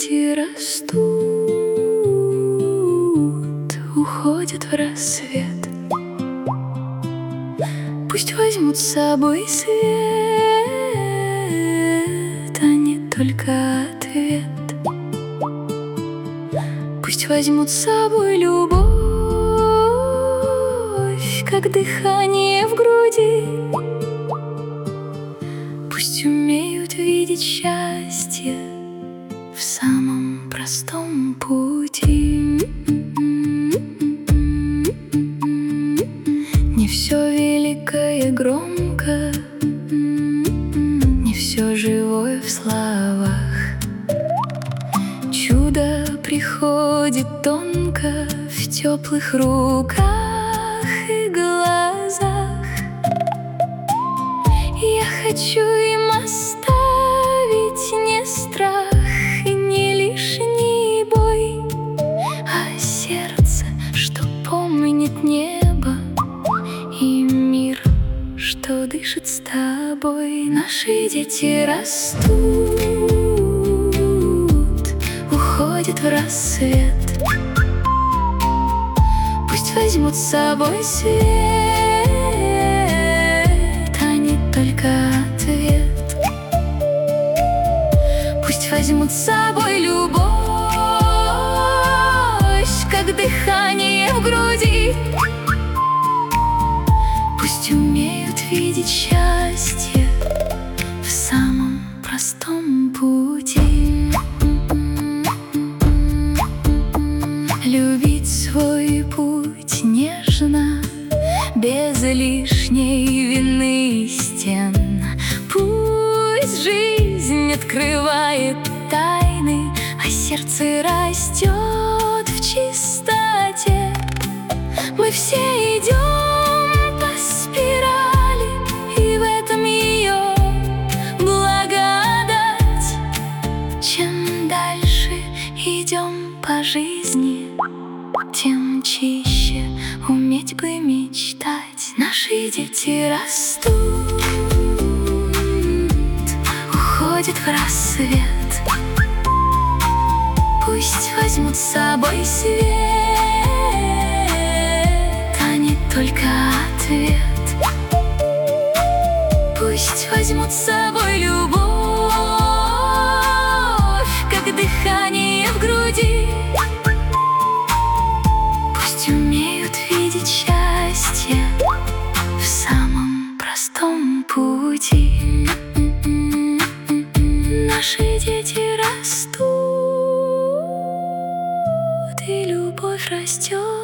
дети растут, уходят в рассвет. Пусть возьмут с собой свет, а не только ответ. Пусть возьмут с собой любовь, как дыхание в груди. Пусть умеют видеть счастье в самом простом пути. Не все великое громко, не все живое в словах. Чудо приходит тонко в теплых руках и глазах. Я хочу им оставить не страх и не лишний бой, а сердце, что помнит небо, и мир, что дышит с тобой. Наши дети растут, уходят в рассвет. Пусть возьмут с собой свет, а не только ответ. Пусть возьмут с собой любовь, как дыхание в груди. Пусть умеют видеть счастье в самом простом пути. Любить свой путь нежно, без лишней вины и стен. Пусть жизнь открывает тайны, а сердце растет в чистоте. Мы все идем по спирали, и в этом ее благодать. Чем дальше идем по жизни, тем чище уметь бы мечтать. Наши дети растут, уходят в рассвет. Пусть возьмут с собой свет, а не только ответ. Пусть возьмут с собой любовь, как дыхание в груди. Пусть умеют видеть счастье в самом простом пути. Наши дети растут, и любовь растет.